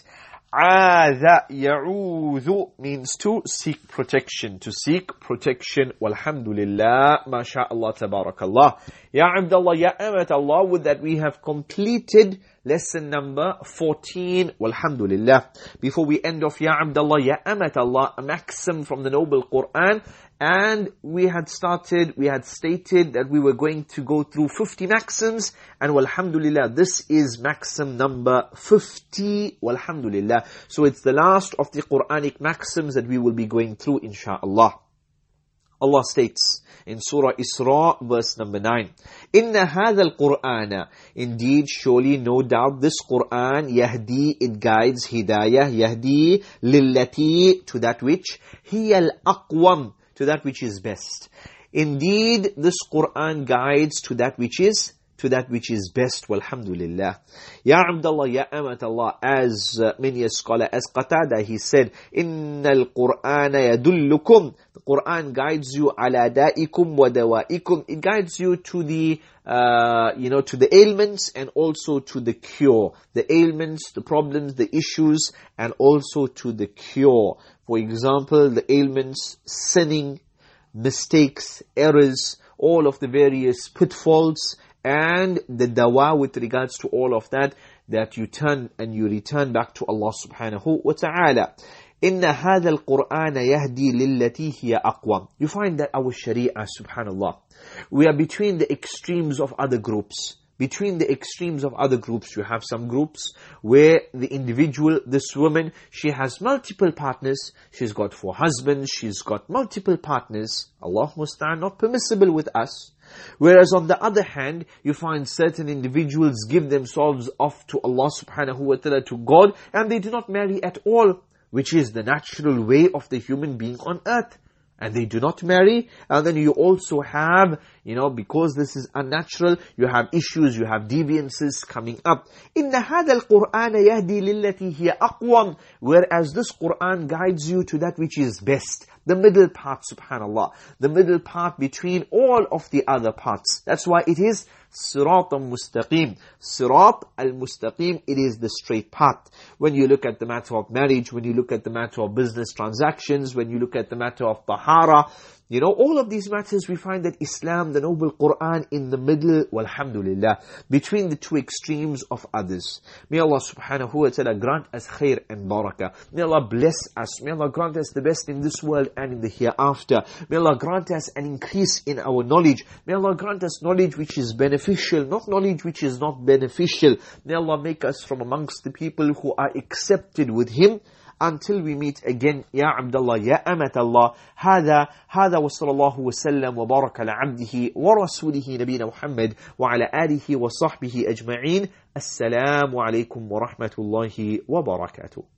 [SPEAKER 2] عاذ يعوذ means to seek protection, to seek protection. Walhamdulillah, masha'Allah, tabarakallah. Ya Abdullah, Ya Amat Allah, with that we have completed lesson number fourteen. Walhamdulillah. Before we end off, Ya Abdullah, Ya Amat Allah, a maxim from the Noble Quran. And we had started, we had stated that we were going to go through fifty maxims. And walhamdulillah, this is maxim number fifty. Walhamdulillah. So it's the last of the Quranic maxims that we will be going through, inshaAllah. Allah states in Surah Isra, verse number nine, Inna hadha al-Qur'ana, indeed, surely, no doubt, this Qur'an, yahdi, it guides, hidayah, yahdi, lillati, to that which, hiya al-aqwam, to that which is best. Indeed, this Qur'an guides to that which is to that which is best. Walhamdulillah. Ya Abdullah, Ya Amat Allah, as uh, many a scholar, as Qatada, he said, Innal Qur'ana yadullukum. The Qur'an guides you ala da'ikum wa dawa'ikum. It guides you to the, uh, you know, to the ailments and also to the cure. The ailments, the problems, the issues, and also to the cure. For example, the ailments, sinning, mistakes, errors, all of the various pitfalls, and the dawa with regards to all of that, that you turn and you return back to Allah subhanahu wa ta'ala. Inna hadha al-Qur'ana yahdi lillati hiya aqwam. You find that our sharia, subhanallah, we are between the extremes of other groups. between the extremes of other groups. You have some groups where the individual, this woman, she has multiple partners. She's got four husbands. She's got multiple partners. Allah musta'an, not permissible with us. Whereas on the other hand, you find certain individuals give themselves off to Allah subhanahu wa ta'ala, to God, and they do not marry at all, which is the natural way of the human being on earth. And they do not marry. And then you also have, you know, because this is unnatural, you have issues, you have deviances coming up. إِنَّ هَذَا الْقُرْآنَ يَهْدِي لِلَّتِي هِيَ أَقْوَمْ. Whereas this Qur'an guides you to that which is best. The middle part, subhanallah. The middle part between all of the other parts. That's why it is Sirat al-Mustaqim. Sirat al-Mustaqim, it is the straight path. When you look at the matter of marriage, when you look at the matter of business transactions, when you look at the matter of tahara, you know, all of these matters, we find that Islam, the noble Qur'an, in the middle, walhamdulillah, between the two extremes of others. May Allah subhanahu wa ta'ala grant us khair and barakah. May Allah bless us. May Allah grant us the best in this world and in the hereafter. May Allah grant us an increase in our knowledge. May Allah grant us knowledge which is beneficial, not knowledge which is not beneficial. May Allah make us from amongst the people who are accepted with Him. Until we meet again, Ya Abdullah, Ya Amat Allah, هذا هذا وصلى الله وسلم وبارك على عبده ورسوله نبينا محمد وعلى آله وصحبه أجمعين. السلام عليكم ورحمة الله وبركاته.